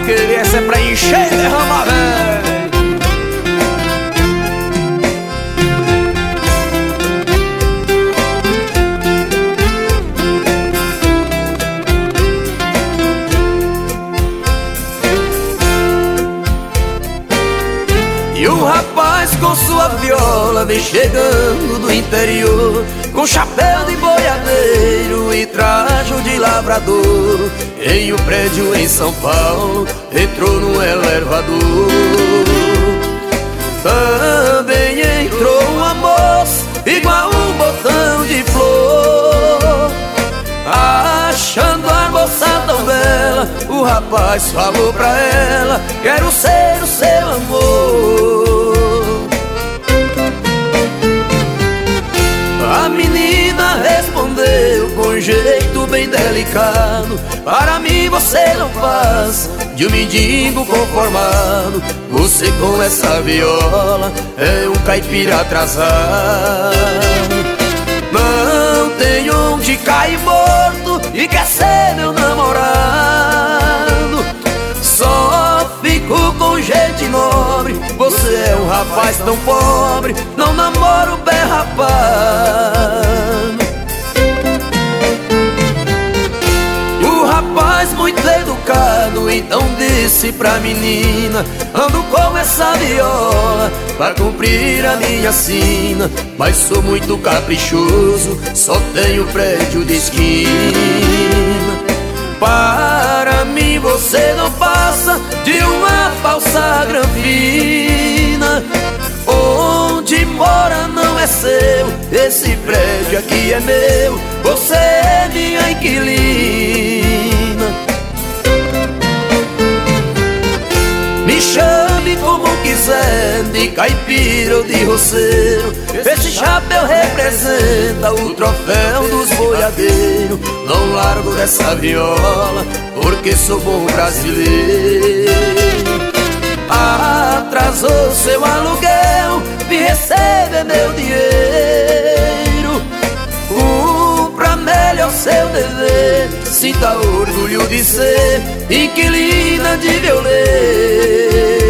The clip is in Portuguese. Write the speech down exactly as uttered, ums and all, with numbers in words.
querer, essa é pra encher e derramar, velho. E o rapaz com sua viola vem chegando do interior, com chapéu de boiadeiro e trajo de lavrador. Em um prédio em São Paulo entrou no elevador. Também entrou uma moça igual um botão de flor. Achando a moça tão bela, o rapaz falou pra ela: quero ser o seu amor. A menina respondeu com jeito bem delicado: para mim você não passa de um mendigo conformado. Você com essa viola é um caipira atrasado. Não tem onde cair morto e quer ser meu namorado. Só fico com gente nobre, você é um rapaz tão pobre, não namoro bem rapaz. O rapaz muito educado então disse pra menina: ando com essa viola pra cumprir a minha sina, mas sou muito caprichoso, só tenho prédio de esquina. Para mim você não passa de uma falsa granfina. Onde mora não é seu, esse prédio aqui é meu, você é minha inquilina. Me chame como quiser, de caipira ou de roceiro, esse chapéu representa o troféu dos boiadeiros. Não largo dessa viola porque sou bom brasileiro. Atrasou seu aluguel, me recebe meu dinheiro. Cumpra melhor seu dever, sinta orgulho de ser inquilina de violeiro.